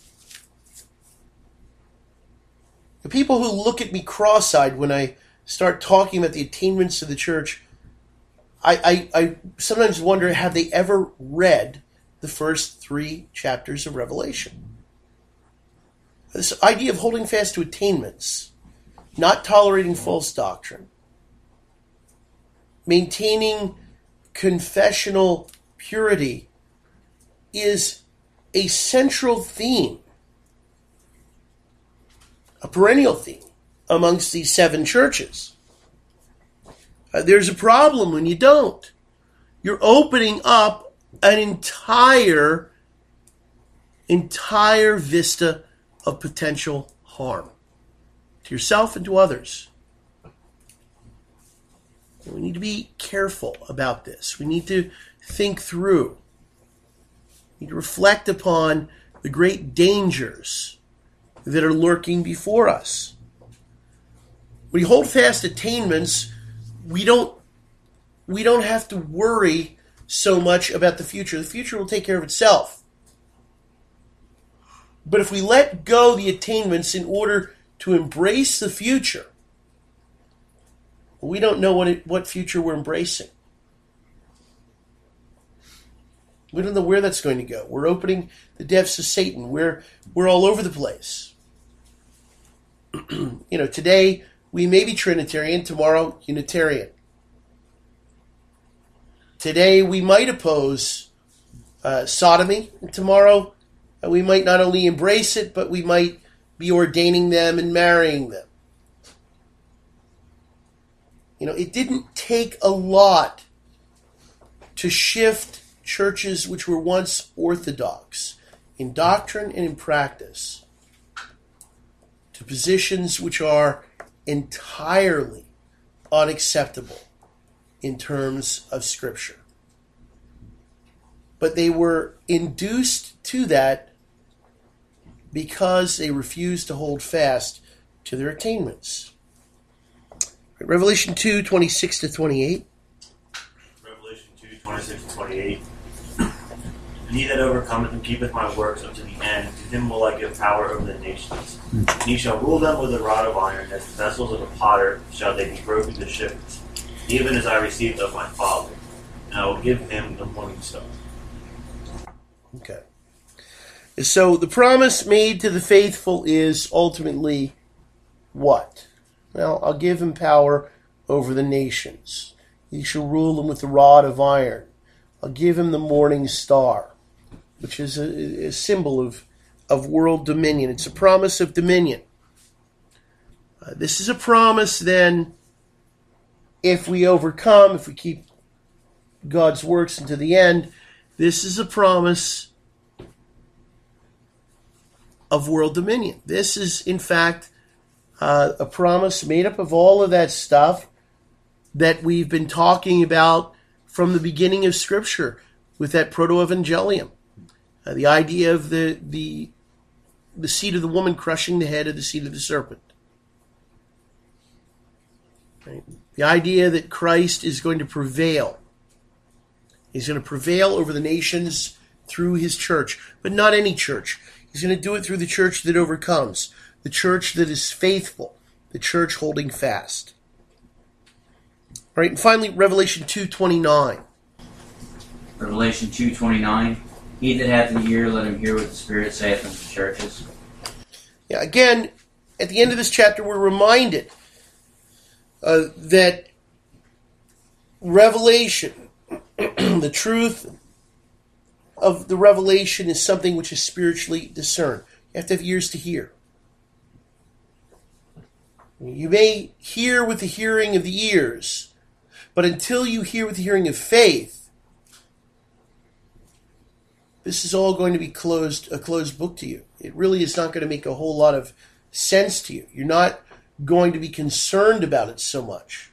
The people who look at me cross-eyed when I start talking about the attainments of the church, I, I, I sometimes wonder, have they ever read the first three chapters of Revelation? This idea of holding fast to attainments, not tolerating false doctrine, maintaining confessional purity is a central theme a perennial theme amongst these seven churches. Uh, there's a problem when you don't. You're opening up an entire, entire vista of potential harm to yourself and to others. We need to be careful about this. We need to think through. We need to reflect upon the great dangers that are lurking before us. When we hold fast attainments, we don't we don't have to worry so much about the future. The future will take care of itself. But if we let go the attainments in order to embrace the future, we don't know what it, what future we're embracing. We don't know where that's going to go. We're opening the depths of Satan. We're we're all over the place. You know, today we may be Trinitarian, tomorrow Unitarian. Today we might oppose uh, sodomy, and tomorrow uh, we might not only embrace it, but we might be ordaining them and marrying them. You know, it didn't take a lot to shift churches which were once orthodox in doctrine and in practice to positions which are entirely unacceptable in terms of Scripture. But they were induced to that because they refused to hold fast to their attainments. Revelation two, twenty-six to twenty-eight. Revelation two, twenty-six to twenty-eight. And he that overcometh and keepeth my works unto the end, to him will I give power over the nations. And he shall rule them with a rod of iron, as the vessels of a potter shall they be broken to shivers, even as I received of my Father. And I will give him the morning star. Okay. So the promise made to the faithful is ultimately what? Well, I'll give him power over the nations. He shall rule them with the rod of iron. I'll give him the morning star, which is a, a symbol of, of world dominion. It's a promise of dominion. Uh, this is a promise, then, if we overcome, if we keep God's works unto the end, this is a promise of world dominion. This is, in fact, uh, a promise made up of all of that stuff that we've been talking about from the beginning of Scripture with that proto-evangelium. Uh, the idea of the, the, the seed of the woman crushing the head of the seed of the serpent. Right? The idea that Christ is going to prevail. He's going to prevail over the nations through his church, but not any church. He's going to do it through the church that overcomes, the church that is faithful, the church holding fast. All right, and finally, Revelation two twenty-nine. Revelation two twenty-nine. He that hath an ear, let him hear what the Spirit saith unto the churches. Yeah, again, at the end of this chapter, we're reminded uh, that revelation, the truth of the revelation, is something which is spiritually discerned. You have to have ears to hear. You may hear with the hearing of the ears, but until you hear with the hearing of faith, this is all going to be closed, a closed book to you. It really is not going to make a whole lot of sense to you. You're not going to be concerned about it so much.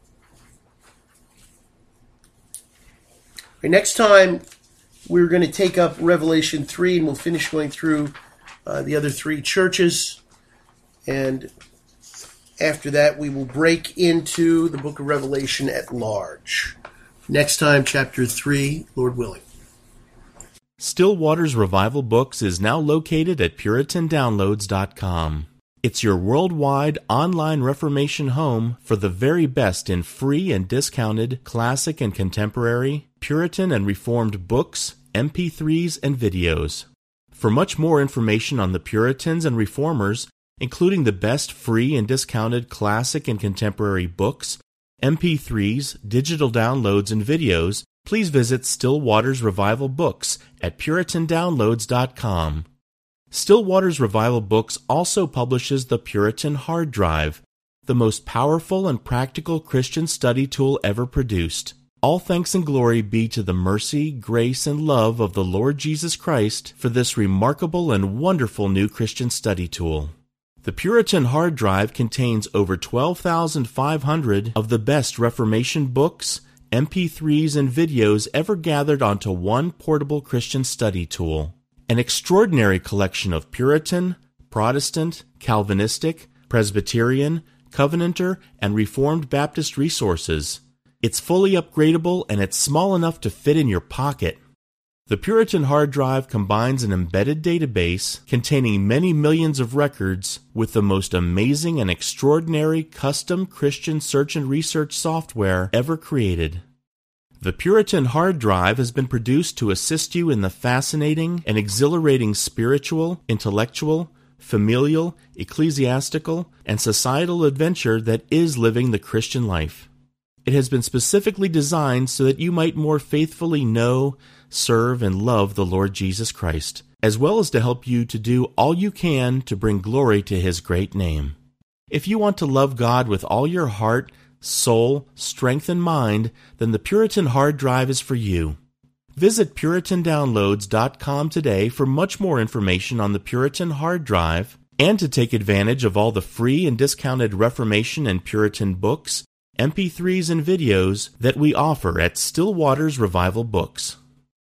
Okay, next time, we're going to take up Revelation three, and we'll finish going through uh, the other three churches. And after that, we will break into the book of Revelation at large. Next time, chapter three, Lord willing. Still Waters Revival Books is now located at Puritan Downloads dot com. It's your worldwide online Reformation home for the very best in free and discounted classic and contemporary, Puritan and Reformed books, M P threes, and videos. For much more information on the Puritans and Reformers, including the best free and discounted classic and contemporary books, M P threes, digital downloads, and videos, please visit Still Waters Revival Books at Puritan Downloads dot com. Still Waters Revival Books also publishes the Puritan Hard Drive, the most powerful and practical Christian study tool ever produced. All thanks and glory be to the mercy, grace, and love of the Lord Jesus Christ for this remarkable and wonderful new Christian study tool. The Puritan Hard Drive contains over twelve thousand five hundred of the best Reformation books, M P threes, and videos ever gathered onto one portable Christian study tool. An extraordinary collection of Puritan, Protestant, Calvinistic, Presbyterian, Covenanter, and Reformed Baptist resources. It's fully upgradable and it's small enough to fit in your pocket. The Puritan Hard Drive combines an embedded database containing many millions of records with the most amazing and extraordinary custom Christian search and research software ever created. The Puritan Hard Drive has been produced to assist you in the fascinating and exhilarating spiritual, intellectual, familial, ecclesiastical, and societal adventure that is living the Christian life. It has been specifically designed so that you might more faithfully know, serve, and love the Lord Jesus Christ, as well as to help you to do all you can to bring glory to His great name. If you want to love God with all your heart, soul, strength, and mind, then the Puritan Hard Drive is for you. Visit Puritan Downloads dot com today for much more information on the Puritan Hard Drive and to take advantage of all the free and discounted Reformation and Puritan books, M P threes, and videos that we offer at Still Waters Revival Books.